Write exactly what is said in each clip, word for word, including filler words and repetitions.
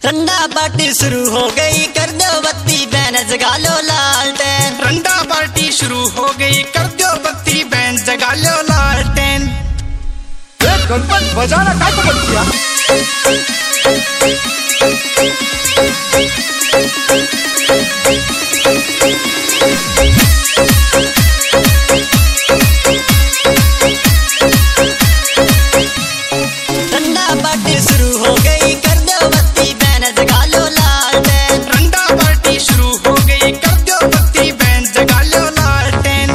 रंडा party शुरू हो गई, कर दो बत्ती बहन जगा लो लालटेन। रंडा पार्टी शुरू हो गई, कर दो बत्ती बहन जगा लो लालटेन। गणपत बजाना काय को बंद किया? रंडा पार्टी शुरू हो गई, कर दो बत्ती बहन जगा लो लालटेन। रंडा पार्टी शुरू हो गई, कर दो बत्ती बहन जगा लो लालटेन।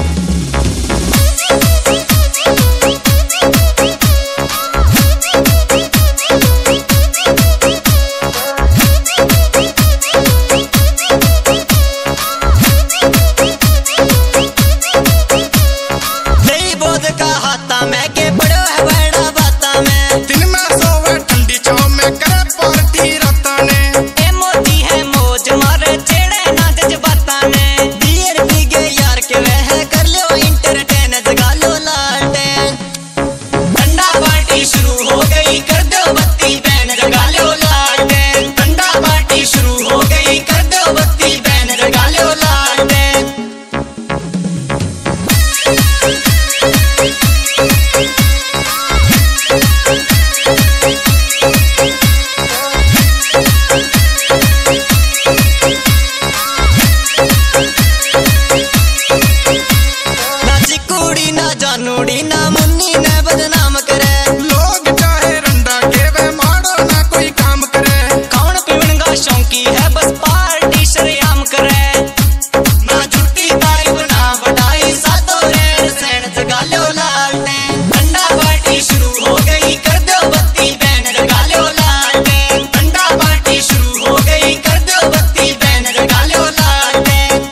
नहीं बोध का हाथा में के बड़ो है बड़ा बाता में। दिन में सोवे ठंडी छाव में करे पार्टी राता ने। ए मोती है मौज मारे छेड़े ना जज्बाता ने। बियर पी गए यार के वह कर लो इंटरटेन जगा लो लालटेन। रंडा पार्टी शुरू हो गई, कर दो बत्ती बहन जगा लो लालटेन। रंडा पार्टी शुरू हो गई, कर दो बत्ती बहन जगा लो लालटेन। ना चिकुड़ी ना जानूड़ी ना मुन्नी ने बदनाम करे। लोग चाहे रंडा के वे मारो ना कोई काम करे। कौन पीवन का शौकी है बस पार्टी शरेआम करे। ना झूठी तारीफ ना बढ़ाई सातों रेण सैन जगा लो लालटेन। रंडा पार्टी शुरू हो गई, कर दो बत्ती बहन जगा लो लालटेन। रंडा पार्टी शुरू हो गई, कर दो बत्ती बहन जगा लो लालटेन।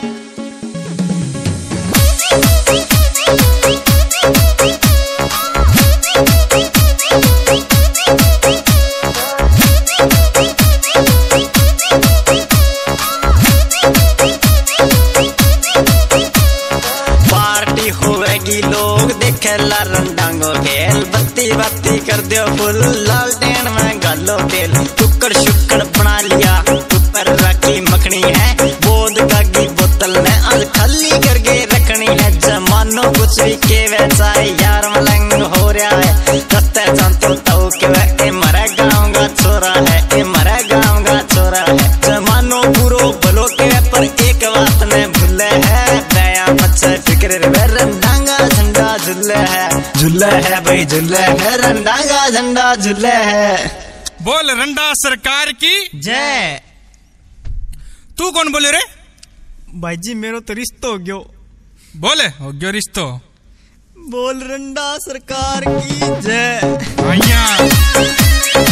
पार्टी होएगी लोग देखेला रंडांगो खेल। बत्ती बत्ती कर दो फुल लालटेन में गालो तेल। टुकड़ शुक्कड़ बना लिया ऊपर रखी मखनी है। बोध का की बोतल में आज खाली करके रखनी है। जमानो कुछ भी के वैसा है यार मलंग हो रहा है। कत्ते संतो ताऊ के वे मरे गाँव का छोरा है। ए मरे गाँव का छोरा है। जमानो पूरो भलो के पर एक बात में भूले है। दया बच्चे फिक्र रे रंडांगा झंडा झुल्ले है। झुल्ले है भाई झुल्ले है, रंडांगा झंडा झुल्ले है। बोल रंडा सरकार की जय। तू कौन बोले रे? भाई जी मेरो तो रिश्तो हो गयो। बोले हो गयो रिश्तो। बोल रंडा सरकार की जय। आइया